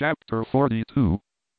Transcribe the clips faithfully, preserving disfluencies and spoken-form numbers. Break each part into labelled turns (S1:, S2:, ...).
S1: Chapter forty-two.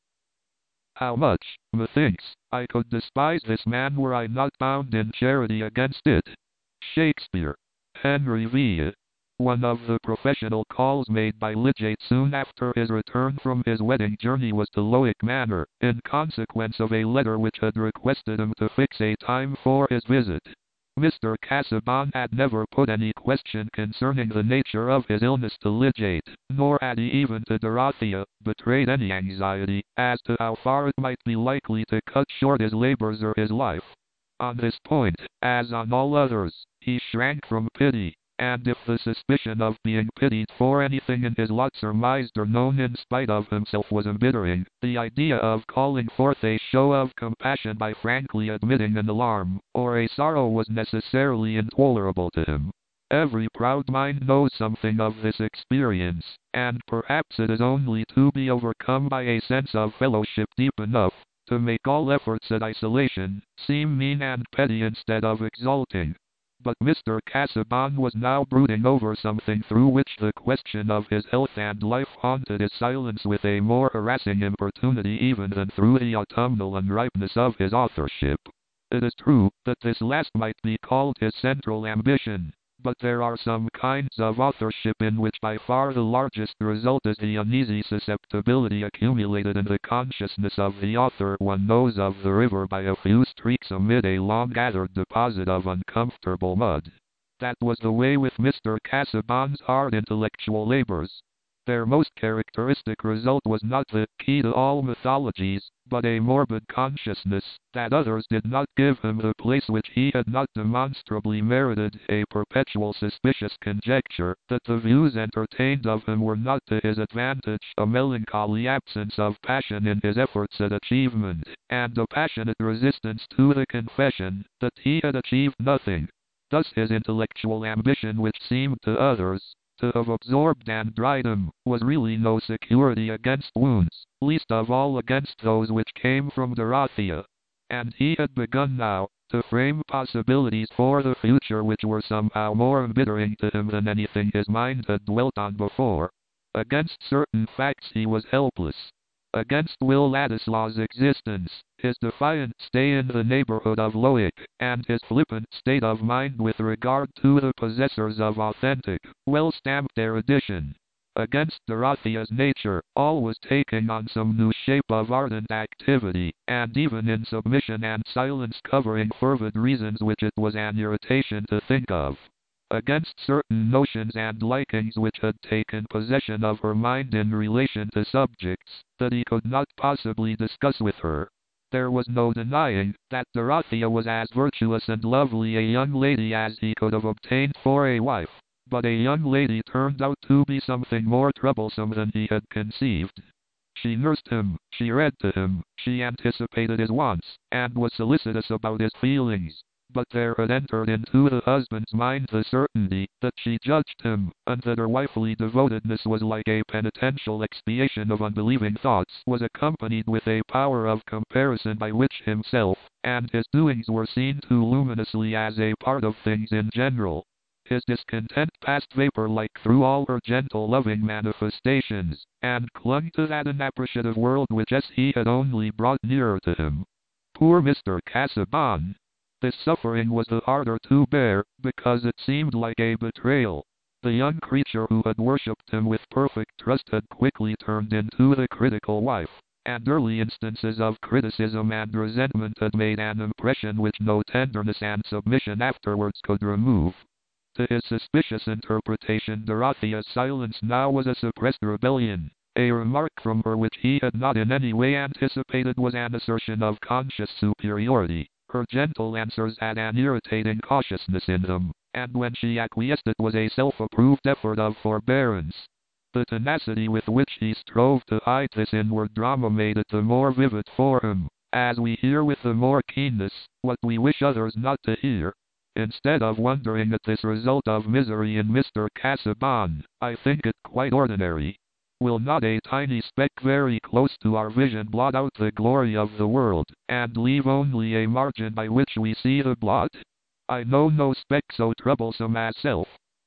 S1: How much, methinks, I could despise this man were I not bound in charity against it. Shakespeare. Henry V. One of the professional calls made by Lydgate soon after his return from his wedding journey was to Lowick Manor, in consequence of a letter which had requested him to fix a time for his visit. Mister Casaubon had never put any question concerning the nature of his illness to Lydgate, nor had he even to Dorothea betrayed any anxiety as to how far it might be likely to cut short his labors or his life. On this point, as on all others, he shrank from pity, and if the suspicion of being pitied for anything in his lot surmised or known in spite of himself was embittering, the idea of calling forth a show of compassion by frankly admitting an alarm, or a sorrow was necessarily intolerable to him. Every proud mind knows something of this experience, and perhaps it is only to be overcome by a sense of fellowship deep enough to make all efforts at isolation seem mean and petty instead of exalting. But Mister Casaubon was now brooding over something through which the question of his health and life haunted his silence with a more harassing importunity even than through the autumnal unripeness of his authorship. It is true that this last might be called his central ambition, but there are some kinds of authorship in which by far the largest result is the uneasy susceptibility accumulated in the consciousness of the author. One knows of the river by a few streaks amid a long-gathered deposit of uncomfortable mud. That was the way with Mister Casaubon's hard intellectual labors. Their most characteristic result was not the key to all mythologies, but a morbid consciousness that others did not give him the place which he had not demonstrably merited, a perpetual suspicious conjecture that the views entertained of him were not to his advantage, a melancholy absence of passion in his efforts at achievement, and a passionate resistance to the confession that he had achieved nothing. Thus his intellectual ambition, which seemed to others to have absorbed and dried him, was really no security against wounds, least of all against those which came from Dorothea. And he had begun now to frame possibilities for the future which were somehow more embittering to him than anything his mind had dwelt on before. Against certain facts he was helpless. Against Will Ladislaw's existence, his defiant stay in the neighborhood of Lowick, and his flippant state of mind with regard to the possessors of authentic, well-stamped erudition. Against Dorothea's nature, all was taking on some new shape of ardent activity, and even in submission and silence covering fervid reasons which it was an irritation to think of. Against certain notions and likings which had taken possession of her mind in relation to subjects that he could not possibly discuss with her. There was no denying that Dorothea was as virtuous and lovely a young lady as he could have obtained for a wife, but a young lady turned out to be something more troublesome than he had conceived. She nursed him, she read to him, she anticipated his wants, and was solicitous about his feelings. But there had entered into the husband's mind the certainty that she judged him, and that her wifely devotedness was like a penitential expiation of unbelieving thoughts, was accompanied with a power of comparison by which himself and his doings were seen too luminously as a part of things in general. His discontent passed vapor-like through all her gentle loving manifestations, and clung to that inappreciative world which as he had only brought nearer to him. Poor Mister Casaubon! This suffering was the harder to bear, because it seemed like a betrayal. The young creature who had worshipped him with perfect trust had quickly turned into the critical wife, and early instances of criticism and resentment had made an impression which no tenderness and submission afterwards could remove. To his suspicious interpretation, Dorothea's silence now was a suppressed rebellion. A remark from her which he had not in any way anticipated was an assertion of conscious superiority. Her gentle answers had an irritating cautiousness in them, and when she acquiesced it was a self-approved effort of forbearance. The tenacity with which he strove to hide this inward drama made it the more vivid for him, as we hear with the more keenness what we wish others not to hear. Instead of wondering at this result of misery in Mister Casaubon, I think it quite ordinary. Will not a tiny speck very close to our vision blot out the glory of the world, and leave only a margin by which we see the blot? I know no speck so troublesome as self.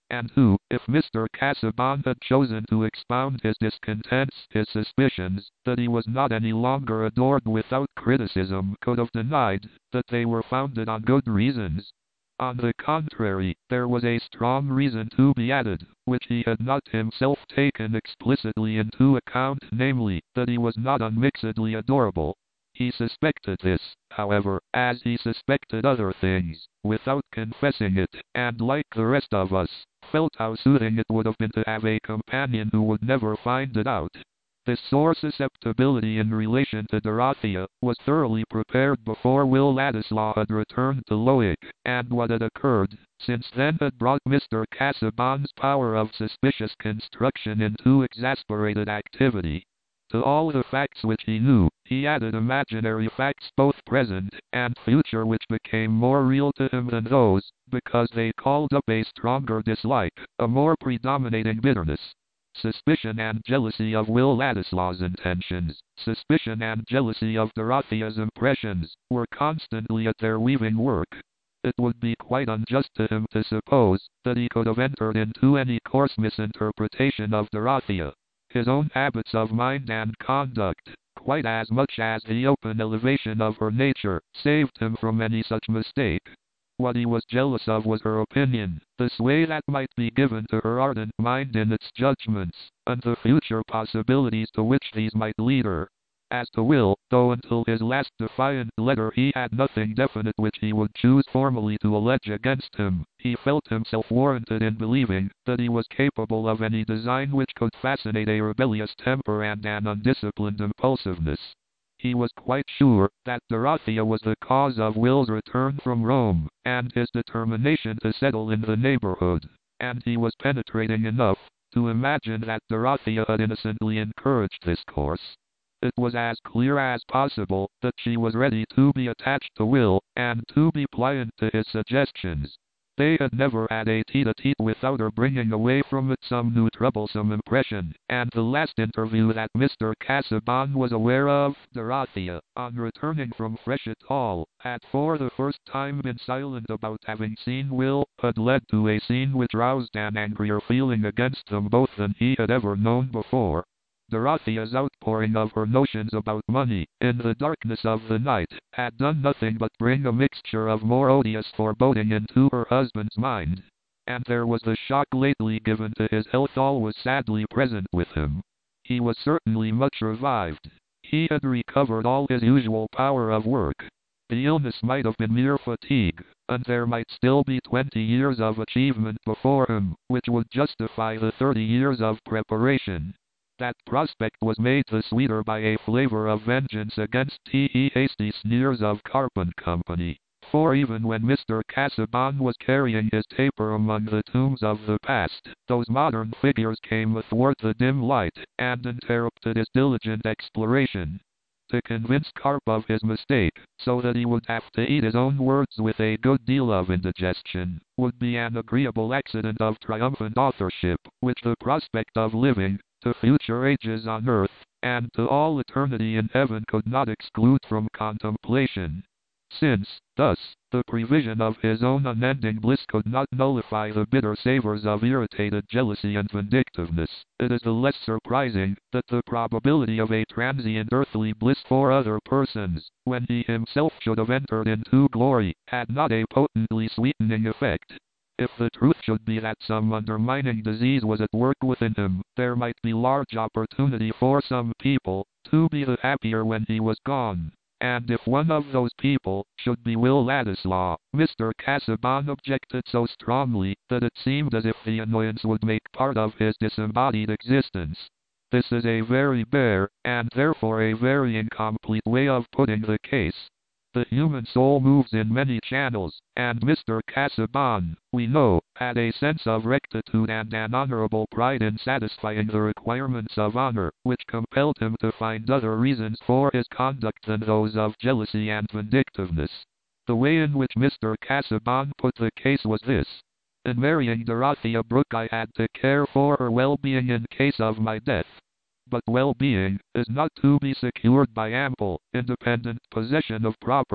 S1: and who, if Mister Casaubon had chosen to expound his discontents, his suspicions, that he was not any longer adored without criticism, could have denied that they were founded on good reasons. On the contrary, there was a strong reason to be added, which he had not himself taken explicitly into account, namely, that he was not unmixedly adorable. He suspected this, however, as he suspected other things, without confessing it, and like the rest of us, felt how soothing it would have been to have a companion who would never find it out. This sore susceptibility in relation to Dorothea was thoroughly prepared before Will Ladislaw had returned to Lowick, and what had occurred since then had brought Mister Casaubon's power of suspicious construction into exasperated activity. To all the facts which he knew, he added imaginary facts both present and future which became more real to him than those, because they called up a stronger dislike, a more predominating bitterness. Suspicion and jealousy of Will Ladislaw's intentions, suspicion and jealousy of Dorothea's impressions, were constantly at their weaving work. It would be quite unjust to him to suppose that he could have entered into any coarse misinterpretation of Dorothea. His own habits of mind and conduct, quite as much as the open elevation of her nature, saved him from any such mistake. What he was jealous of was her opinion, the sway that might be given to her ardent mind in its judgments, and the future possibilities to which these might lead her. As to Will, though until his last defiant letter he had nothing definite which he would choose formally to allege against him, he felt himself warranted in believing that he was capable of any design which could fascinate a rebellious temper and an undisciplined impulsiveness. He was quite sure that Dorothea was the cause of Will's return from Rome, and his determination to settle in the neighborhood, and he was penetrating enough to imagine that Dorothea had innocently encouraged this course. It was as clear as possible that she was ready to be attached to Will, and to be pliant to his suggestions. They had never had a tete-a-tete without her bringing away from it some new troublesome impression, and the last interview that Mister Casaubon was aware of, Dorothea, on returning from Freshitt Hall, had for the first time been silent about having seen Will, had led to a scene which roused an angrier feeling against them both than he had ever known before. Dorothea's outpouring of her notions about money, in the darkness of the night, had done nothing but bring a mixture of more odious foreboding into her husband's mind. And there was the shock lately given to his health always sadly present with him. He was certainly much revived. He had recovered all his usual power of work. The illness might have been mere fatigue, and there might still be twenty years of achievement before him, which would justify the thirty years of preparation. That prospect was made the sweeter by a flavor of vengeance against the hasty sneers of Carp and Company. For even when Mister Casaubon was carrying his taper among the tombs of the past, those modern figures came athwart the dim light, and interrupted his diligent exploration. To convince Carp of his mistake, so that he would have to eat his own words with a good deal of indigestion, would be an agreeable accident of triumphant authorship, which the prospect of living to future ages on earth, and to all eternity in heaven could not exclude from contemplation. Since, thus, the prevision of his own unending bliss could not nullify the bitter savors of irritated jealousy and vindictiveness, it is the less surprising that the probability of a transient earthly bliss for other persons, when he himself should have entered into glory, had not a potently sweetening effect. If the truth should be that some undermining disease was at work within him, there might be large opportunity for some people to be the happier when he was gone. And if one of those people should be Will Ladislaw, Mister Casaubon objected so strongly that it seemed as if the annoyance would make part of his disembodied existence. This is a very bare, and therefore a very incomplete way of putting the case. The human soul moves in many channels, and Mister Casaubon, we know, had a sense of rectitude and an honorable pride in satisfying the requirements of honor, which compelled him to find other reasons for his conduct than those of jealousy and vindictiveness. The way in which Mister Casaubon put the case was this. In marrying Dorothea Brooke I had to care for her well-being in case of my death. But well-being is not to be secured by ample, independent possession of property.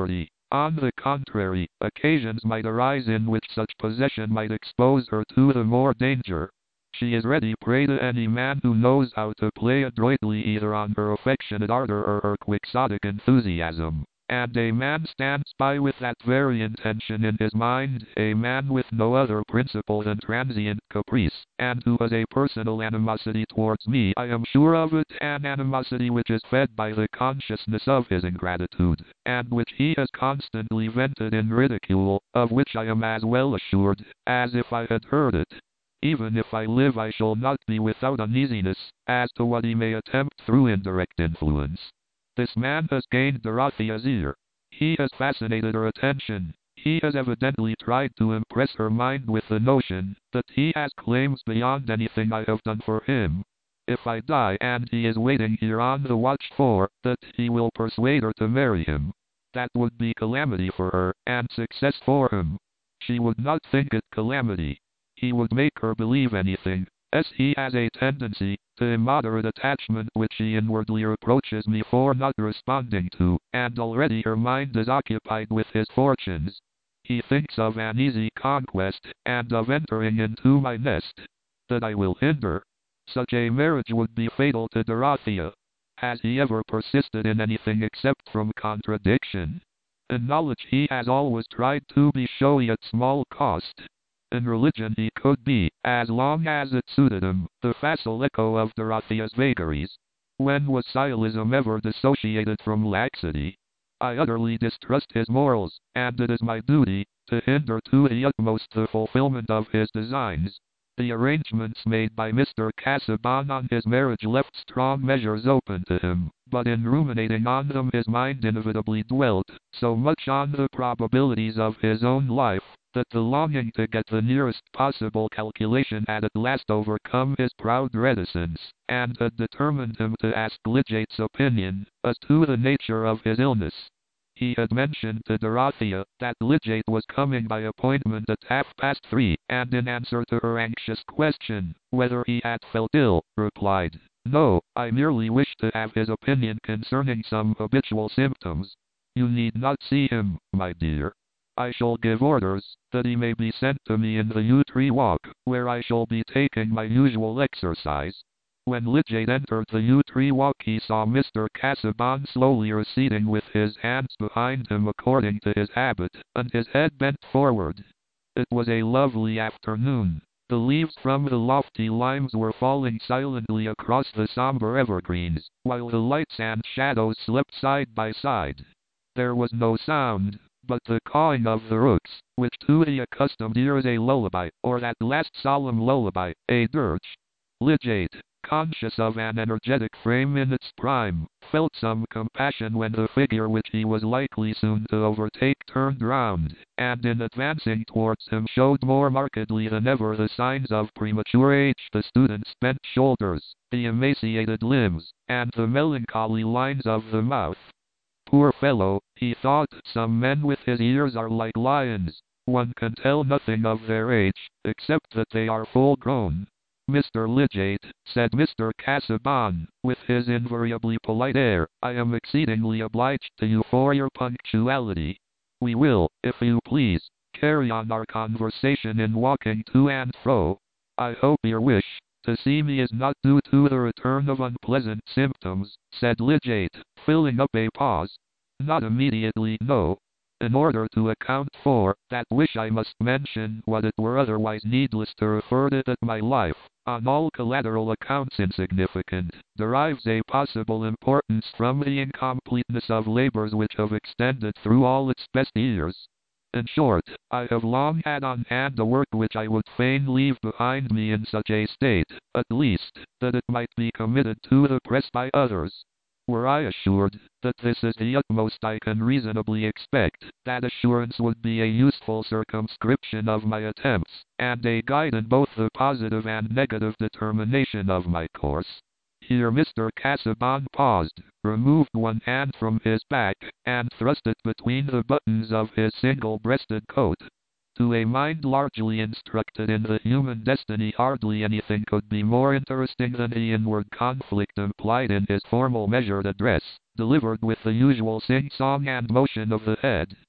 S1: On the contrary, occasions might arise in which such possession might expose her to the more danger. She is ready prey to any man who knows how to play adroitly either on her affectionate ardor or her quixotic enthusiasm. And a man stands by with that very intention in his mind, a man with no other principle than transient caprice, and who has a personal animosity towards me. I am sure of it, an animosity which is fed by the consciousness of his ingratitude, and which he has constantly vented in ridicule, of which I am as well assured, as if I had heard it. Even if I live I shall not be without uneasiness, as to what he may attempt through indirect influence. This man has gained Dorothea's ear. He has fascinated her attention. He has evidently tried to impress her mind with the notion that he has claims beyond anything I have done for him. If I die and he is waiting here on the watch for, that he will persuade her to marry him. That would be calamity for her, and success for him. She would not think it calamity. He would make her believe anything, as he has a tendency to immoderate attachment which he inwardly reproaches me for not responding to, and already her mind is occupied with his fortunes. He thinks of an easy conquest, and of entering into my nest. That I will hinder. Such a marriage would be fatal to Dorothea. Has he ever persisted in anything except from contradiction? In knowledge he has always tried to be showy at small cost. In religion he could be, as long as it suited him, the facile echo of Dorothea's vagaries. When was Sciolism ever dissociated from laxity? I utterly distrust his morals, and it is my duty to hinder to the utmost the fulfillment of his designs. The arrangements made by Mister Casaubon on his marriage left strong measures open to him, but in ruminating on them his mind inevitably dwelt so much on the probabilities of his own life, that the longing to get the nearest possible calculation had at last overcome his proud reticence, and had determined him to ask Lydiate's opinion as to the nature of his illness. He had mentioned to Dorothea that Lydiate was coming by appointment at half past three, and in answer to her anxious question, whether he had felt ill, replied, "No, I merely wish to have his opinion concerning some habitual symptoms. You need not see him, my dear. I shall give orders that he may be sent to me in the yew tree walk, where I shall be taking my usual exercise." When Lydiate entered the yew tree walk he saw Mister Casaubon slowly receding with his hands behind him according to his habit, and his head bent forward. It was a lovely afternoon. The leaves from the lofty limes were falling silently across the somber evergreens, while the lights and shadows slept side by side. There was no sound but the cawing of the rooks, which to the accustomed ear is a lullaby, or that last solemn lullaby, a dirge. Lydiate, conscious of an energetic frame in its prime, felt some compassion when the figure which he was likely soon to overtake turned round, and in advancing towards him showed more markedly than ever the signs of premature age, the student's bent shoulders, the emaciated limbs, and the melancholy lines of the mouth. Poor fellow, he thought, some men with his ears are like lions. One can tell nothing of their age, except that they are full grown. "Mister Lydiate," said Mister Casaubon, with his invariably polite air, "I am exceedingly obliged to you for your punctuality. We will, if you please, carry on our conversation in walking to and fro. I hope your wish to see me is not due to the return of unpleasant symptoms," said Lydiate, filling up a pause. "Not immediately, no. In order to account for that wish I must mention what it were otherwise needless to refer to that my life, on all collateral accounts insignificant, derives a possible importance from the incompleteness of labors which have extended through all its best years. In short, I have long had on hand a work which I would fain leave behind me in such a state, at least, that it might be committed to the press by others. Were I assured that this is the utmost I can reasonably expect, that assurance would be a useful circumscription of my attempts, and a guide in both the positive and negative determination of my course." Here Mister Casaubon paused, removed one hand from his back, and thrust it between the buttons of his single-breasted coat. To a mind largely instructed in the human destiny hardly anything could be more interesting than the inward conflict implied in his formal measured address, delivered with the usual sing-song and motion of the head.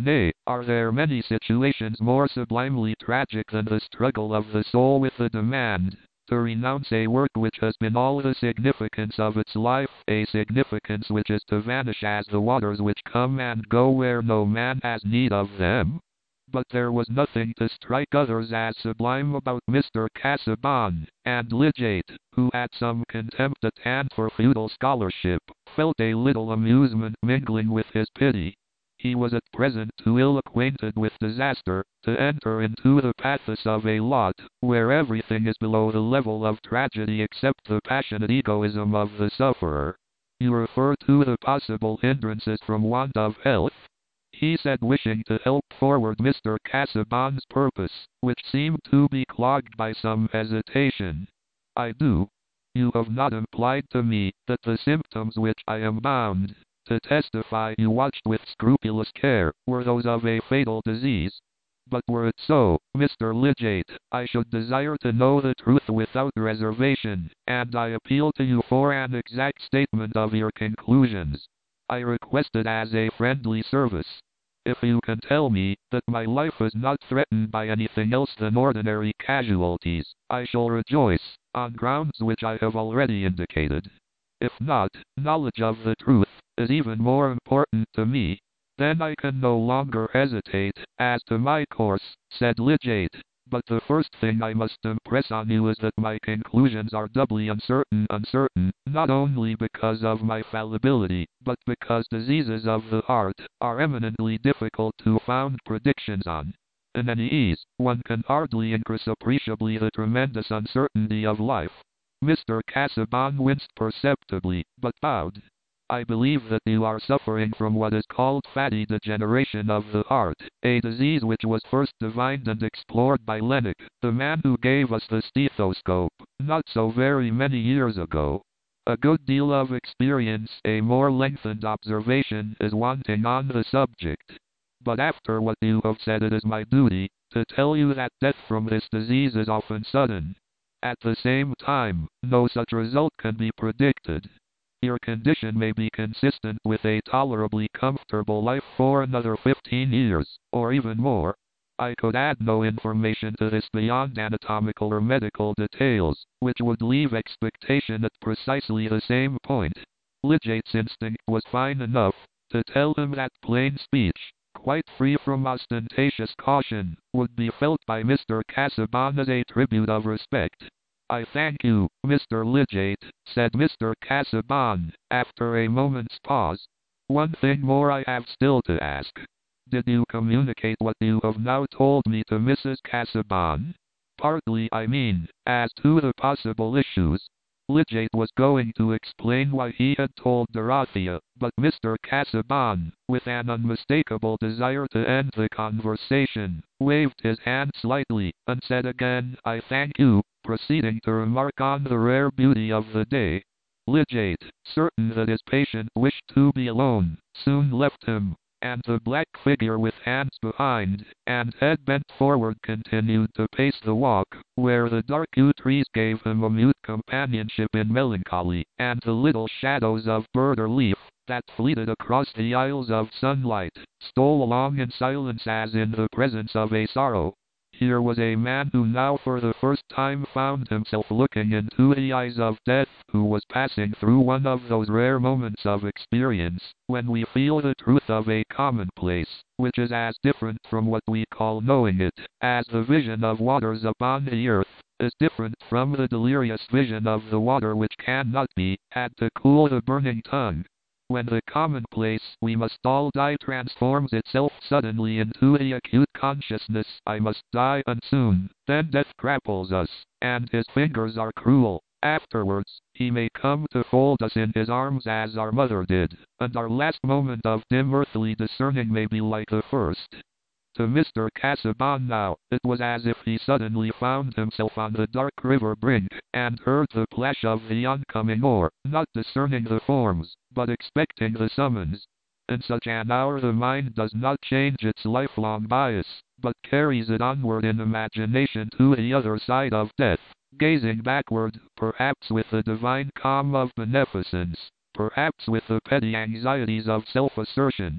S1: Nay, are there many situations more sublimely tragic than the struggle of the soul with the demand to renounce a work which has been all the significance of its life, a significance which is to vanish as the waters which come and go where no man has need of them? But there was nothing to strike others as sublime about Mister Casaubon, and Lydgate, who had some contempt at hand for feudal scholarship, felt a little amusement mingling with his pity. He was at present too ill acquainted with disaster to enter into the pathos of a lot where everything is below the level of tragedy except the passionate egoism of the sufferer. You refer to the possible hindrances from want of health? He said, wishing to help forward Mister Casaubon's purpose, which seemed to be clogged by some hesitation. I do. You have not implied to me that the symptoms which I am bound to testify you watched with scrupulous care were those of a fatal disease. But were it so, Mister Lydgate, I should desire to know the truth without reservation, and I appeal to you for an exact statement of your conclusions. I request it as a friendly service. If you can tell me that my life is not threatened by anything else than ordinary casualties, I shall rejoice, on grounds which I have already indicated. If not, knowledge of the truth is even more important to me. Then I can no longer hesitate as to my course, said Lydgate. But the first thing I must impress on you is that my conclusions are doubly uncertain, uncertain, not only because of my fallibility, but because diseases of the heart are eminently difficult to found predictions on. In any ease, one can hardly increase appreciably the tremendous uncertainty of life. Mister Casaubon winced perceptibly, but bowed. I believe that you are suffering from what is called fatty degeneration of the heart, a disease which was first divined and explored by Lennox, the man who gave us the stethoscope, not so very many years ago. A good deal of experience, a more lengthened observation, is wanting on the subject. But after what you have said, it is my duty to tell you that death from this disease is often sudden. At the same time, no such result can be predicted. Your condition may be consistent with a tolerably comfortable life for another fifteen years, or even more. I could add no information to this beyond anatomical or medical details, which would leave expectation at precisely the same point. Lydgate's instinct was fine enough to tell him that plain speech, quite free from ostentatious caution, would be felt by Mister Casaubon as a tribute of respect. I thank you, Mister Lydgate, said Mister Casaubon, after a moment's pause. One thing more I have still to ask. Did you communicate what you have now told me to Missus Casaubon? Partly, I mean, as to the possible issues. Lydgate was going to explain why he had told Dorothea, but Mister Casaubon, with an unmistakable desire to end the conversation, waved his hand slightly, and said again, I thank you, proceeding to remark on the rare beauty of the day. Lydgate, certain that his patient wished to be alone, soon left him, and the black figure with hands behind, and head bent forward continued to pace the walk, where the dark yew trees gave him a mute companionship in melancholy, and the little shadows of bird or leaf, that fleeted across the isles of sunlight, stole along in silence as in the presence of a sorrow. Here was a man who now for the first time found himself looking into the eyes of death, who was passing through one of those rare moments of experience, when we feel the truth of a commonplace, which is as different from what we call knowing it, as the vision of waters upon the earth is different from the delirious vision of the water which cannot be had to cool the burning tongue. When the commonplace we must all die transforms itself suddenly into the acute consciousness I must die and soon, then death grapples us, and his fingers are cruel. Afterwards, he may come to fold us in his arms as our mother did, and our last moment of dim earthly discerning may be like the first. To Mister Casaubon now, it was as if he suddenly found himself on the dark river brink, and heard the plash of the oncoming oar, not discerning the forms, but expecting the summons. In such an hour the mind does not change its lifelong bias, but carries it onward in imagination to the other side of death, gazing backward, perhaps with the divine calm of beneficence, perhaps with the petty anxieties of self-assertion.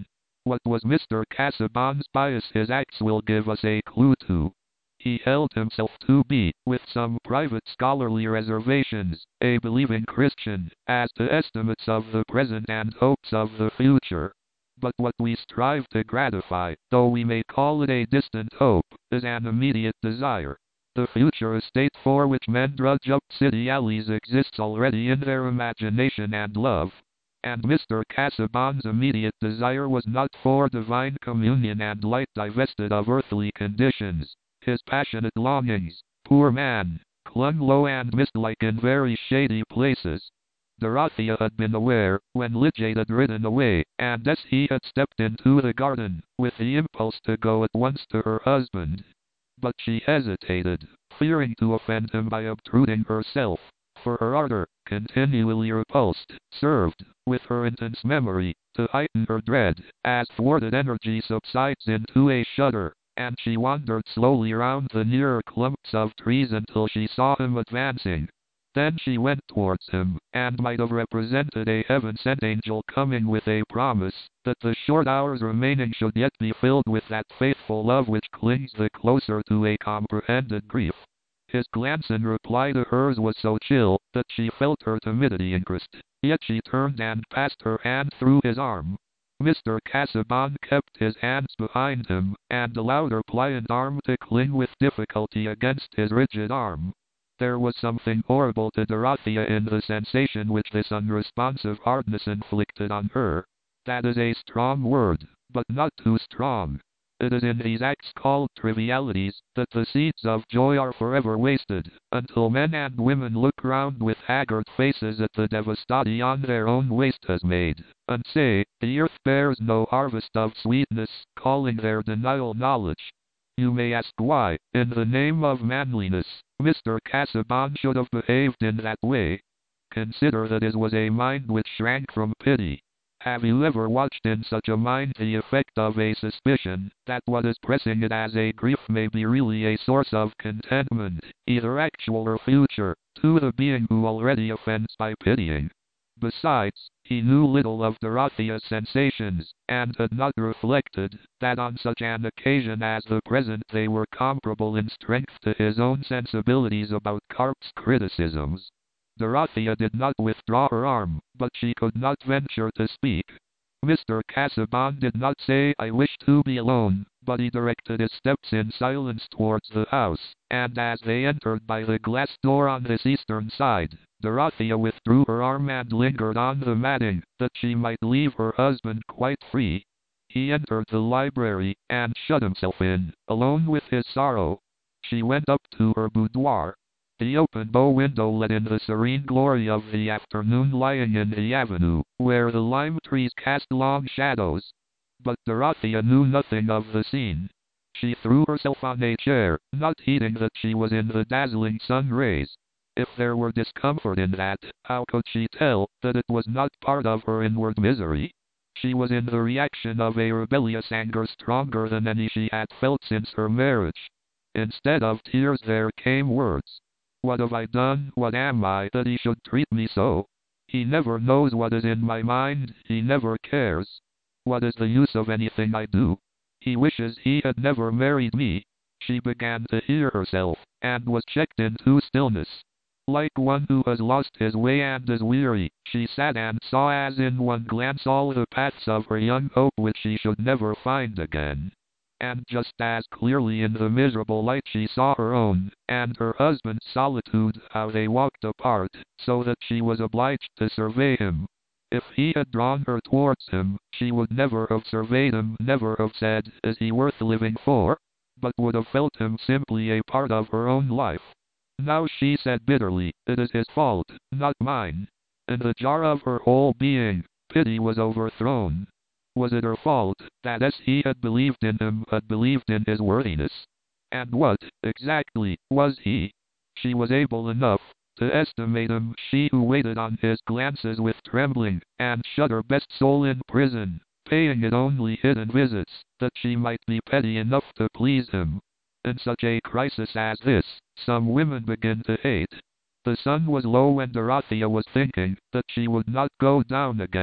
S1: What was Mister Casaubon's bias his acts will give us a clue to. He held himself to be, with some private scholarly reservations, a believing Christian, as to estimates of the present and hopes of the future. But what we strive to gratify, though we may call it a distant hope, is an immediate desire. The future estate for which men drudge up city alleys exists already in their imagination and love. And Mister Casaubon's immediate desire was not for divine communion and light divested of earthly conditions. His passionate longings, poor man, clung low and mist-like in very shady places. Dorothea had been aware, when Lydgate had ridden away, and as he had stepped into the garden, with the impulse to go at once to her husband. But she hesitated, fearing to offend him by obtruding herself, for her ardor, continually repulsed, served, with her intense memory, to heighten her dread, as thwarted energy subsides into a shudder. And she wandered slowly round the nearer clumps of trees until she saw him advancing. Then she went towards him, and might have represented a heaven-sent angel coming with a promise, that the short hours remaining should yet be filled with that faithful love which clings the closer to a comprehended grief. His glance in reply to hers was so chill, that she felt her timidity increased, yet she turned and passed her hand through his arm. Mister Casaubon kept his hands behind him, and allowed her pliant arm to cling with difficulty against his rigid arm. There was something horrible to Dorothea in the sensation which this unresponsive hardness inflicted on her. That is a strong word, but not too strong. It is in these acts called trivialities that the seeds of joy are forever wasted, until men and women look round with haggard faces at the devastation their own waste has made, and say, the earth bears no harvest of sweetness, calling their denial knowledge. You may ask why, in the name of manliness, Mister Casaubon should have behaved in that way. Consider that his was a mind which shrank from pity. Have you ever watched in such a mind the effect of a suspicion, that what is pressing it as a grief may be really a source of contentment, either actual or future, to the being who already offends by pitying? Besides, he knew little of Dorothea's sensations, and had not reflected, that on such an occasion as the present they were comparable in strength to his own sensibilities about Carp's criticisms. Dorothea did not withdraw her arm, but she could not venture to speak. Mister Casaubon did not say, I wish to be alone, but he directed his steps in silence towards the house, and as they entered by the glass door on this eastern side, Dorothea withdrew her arm and lingered on the matting, that she might leave her husband quite free. He entered the library, and shut himself in, alone with his sorrow. She went up to her boudoir. The open bow window let in the serene glory of the afternoon lying in the avenue, where the lime trees cast long shadows. But Dorothea knew nothing of the scene. She threw herself on a chair, not heeding that she was in the dazzling sun rays. If there were discomfort in that, how could she tell that it was not part of her inward misery? She was in the reaction of a rebellious anger stronger than any she had felt since her marriage. Instead of tears there came words. What have I done, what am I, that he should treat me so? He never knows what is in my mind, he never cares. What is the use of anything I do? He wishes he had never married me. She began to hear herself, and was checked into stillness. Like one who has lost his way and is weary, she sat and saw as in one glance all the paths of her young hope which she should never find again. And just as clearly in the miserable light she saw her own, and her husband's solitude, how they walked apart, so that she was obliged to survey him. If he had drawn her towards him, she would never have surveyed him, never have said, is he worth living for? But would have felt him simply a part of her own life. Now she said bitterly, it is his fault, not mine. In the jar of her whole being, pity was overthrown. Was it her fault, that as he had believed in him, had believed in his worthiness? And what, exactly, was he? She was able enough to estimate him, she who waited on his glances with trembling, and shut her best soul in prison, paying it only hidden visits, that she might be petty enough to please him. In such a crisis as this, some women begin to hate. The sun was low when Dorothea was thinking that she would not go down again,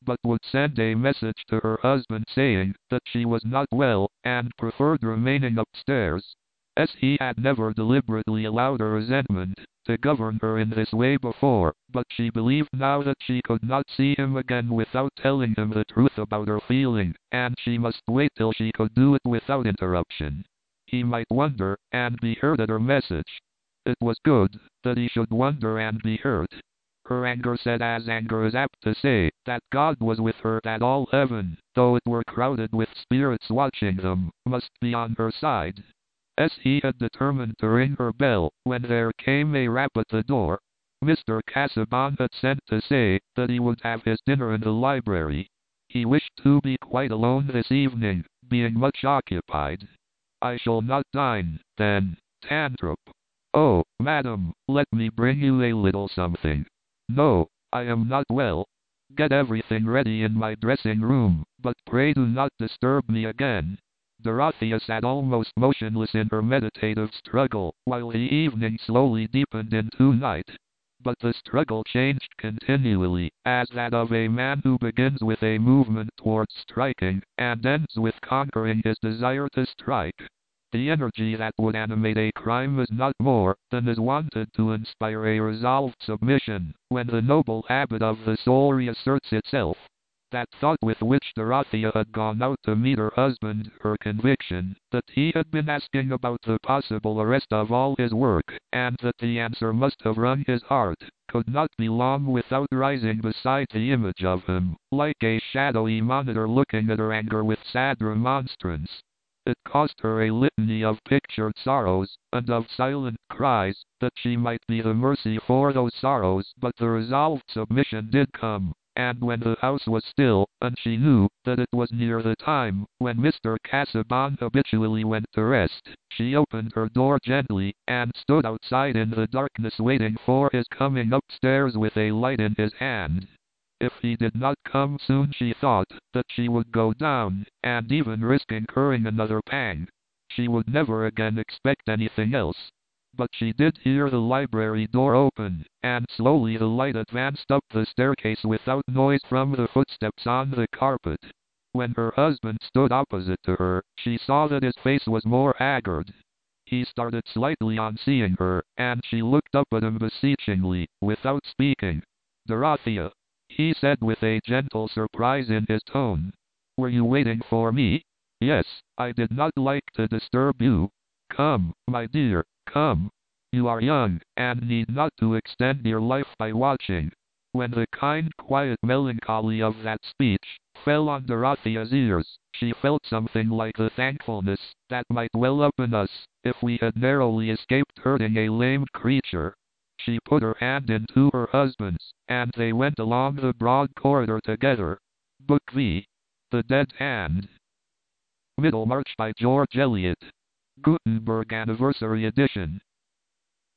S1: but would send a message to her husband saying that she was not well, and preferred remaining upstairs. As he had never deliberately allowed her resentment to govern her in this way before, but she believed now that she could not see him again without telling him the truth about her feeling, and she must wait till she could do it without interruption. He might wonder, and be hurt at her message. It was good that he should wonder and be hurt. Her anger said, as anger is apt to say, that God was with her, that all heaven, though it were crowded with spirits watching them, must be on her side. As he had determined to ring her bell, when there came a rap at the door. Mister Casaubon had sent to say that he would have his dinner in the library. He wished to be quite alone this evening, being much occupied. "I shall not dine, then, Tantripp." "Oh, madam, let me bring you a little something." "No, I am not well. Get everything ready in my dressing room, but pray do not disturb me again." Dorothea sat almost motionless in her meditative struggle, while the evening slowly deepened into night. But the struggle changed continually, as that of a man who begins with a movement towards striking, and ends with conquering his desire to strike. The energy that would animate a crime is not more than is wanted to inspire a resolved submission, when the noble habit of the soul reasserts itself. That thought with which Dorothea had gone out to meet her husband, her conviction that he had been asking about the possible arrest of all his work, and that the answer must have wrung his heart, could not be long without rising beside the image of him, like a shadowy monitor looking at her anger with sad remonstrance. It cost her a litany of pictured sorrows, and of silent cries, that she might be the mercy for those sorrows, but the resolved submission did come. And when the house was still, and she knew that it was near the time when Mister Casaubon habitually went to rest, she opened her door gently, and stood outside in the darkness waiting for his coming upstairs with a light in his hand. If he did not come soon, she thought that she would go down, and even risk incurring another pang. She would never again expect anything else. But she did hear the library door open, and slowly the light advanced up the staircase without noise from the footsteps on the carpet. When her husband stood opposite to her, she saw that his face was more haggard. He started slightly on seeing her, and she looked up at him beseechingly, without speaking. "Dorothea," he said with a gentle surprise in his tone. "Were you waiting for me?" "Yes, I did not like to disturb you. Come, my dear, come. You are young, and need not to extend your life by watching." When the kind, quiet melancholy of that speech fell on Dorothea's ears, she felt something like the thankfulness that might well up in us, if we had narrowly escaped hurting a lame creature. She put her hand into her husband's, and they went along the broad corridor together. Book V. The Dead Hand. Middlemarch by George Eliot. Gutenberg Anniversary Edition.